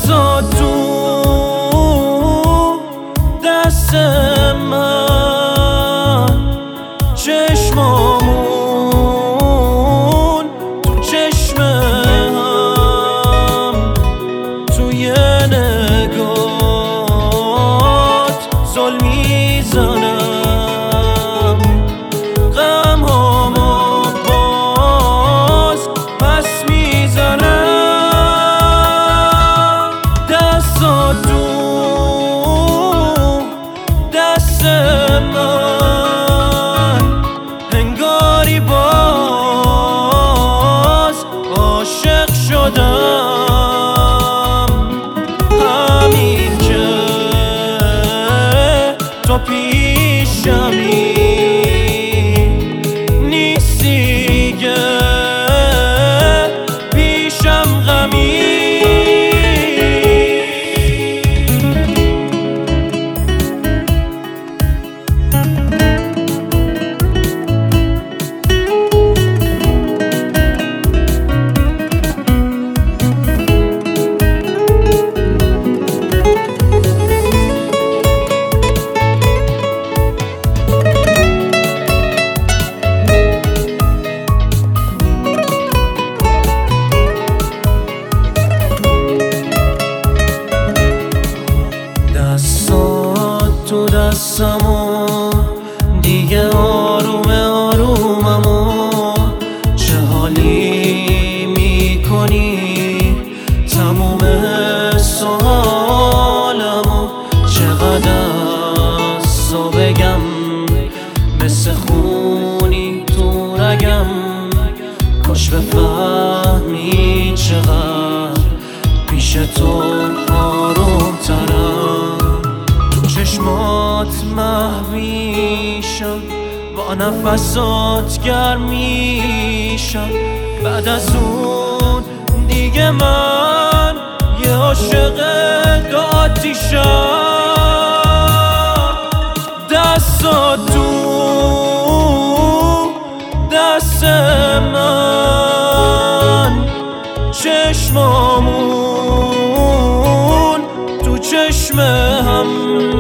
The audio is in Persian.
دستات تو دست من، چشمامون تو چشم هم، توی نگات زل میزنم، غم هامو باز پس میزنم. دستات تو دست من، انگاری باز عاشق شدم. همین که تو پیشمی نیستی دیگه، پیشم غمی. دستات تو دستمو دیگه آروم آروممو، چه حالی میکنی تموم سالمو. چقدر از تو بگم مثل خونی تو رگم، کاش بفهمی چقدر پیش تو آروم ترم. تو چشمات محو میشم، با نفسات گرم میشم. بعد از اون دیگه من یه عاشق دو آتیشم. دستات تو دست من، چشمامون تو چشم هم،